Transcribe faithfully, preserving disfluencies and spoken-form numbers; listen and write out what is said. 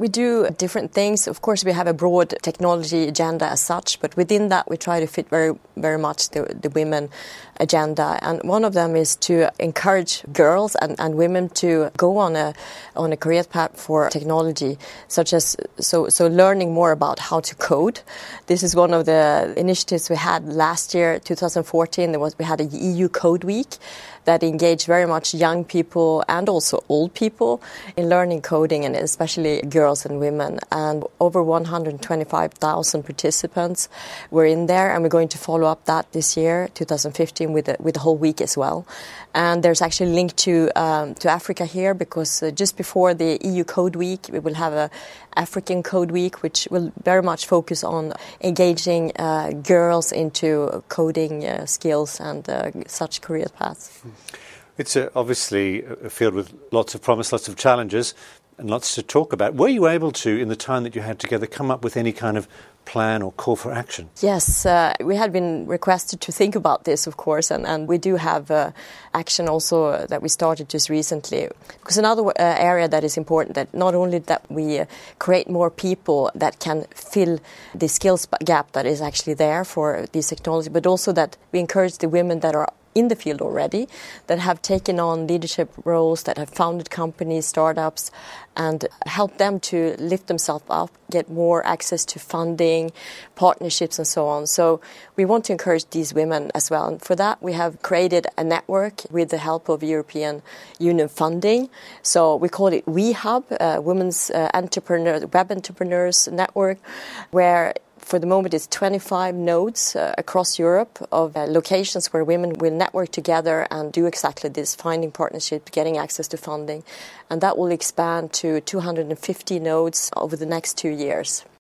We do different things. Of course, we have a broad technology agenda as such, but within that we try to fit very, very much the, the women agenda. And one of them is to encourage girls and, and women to go on a on a career path for technology, such as so so learning more about how to code. This is one of the initiatives we had last year, two thousand fourteen. There was we had a E U Code Week that engaged very much young people and also old people in learning coding, and especially girls and women. And over one hundred twenty-five thousand participants were in there, and we're going to follow up that this year, two thousand fifteen, with the, with the whole week as well. And there's actually a link to um, to Africa here, because uh, just before the E U Code Week, we will have a African Code Week, which will very much focus on engaging uh, girls into coding uh, skills and uh, such career paths. It's a, obviously a field with lots of promise, lots of challenges, and lots to talk about. Were you able to, in the time that you had together, come up with any kind of plan or call for action? Yes, uh, we had been requested to think about this, of course, and, and we do have uh, action also uh, that we started just recently. Because another uh, area that is important, that not only that we uh, create more people that can fill the skills gap that is actually there for these technology, but also that we encourage the women that are in the field already, that have taken on leadership roles, that have founded companies, startups, and help them to lift themselves up, get more access to funding, partnerships, and so on. So we want to encourage these women as well. And for that, we have created a network with the help of European Union funding. So we call it WeHub, uh, Women's uh, Entrepreneur, Web Entrepreneurs Network, where for the moment, it's twenty-five nodes uh, across Europe of uh, locations where women will network together and do exactly this, finding partnerships, getting access to funding. And that will expand to two hundred fifty nodes over the next two years.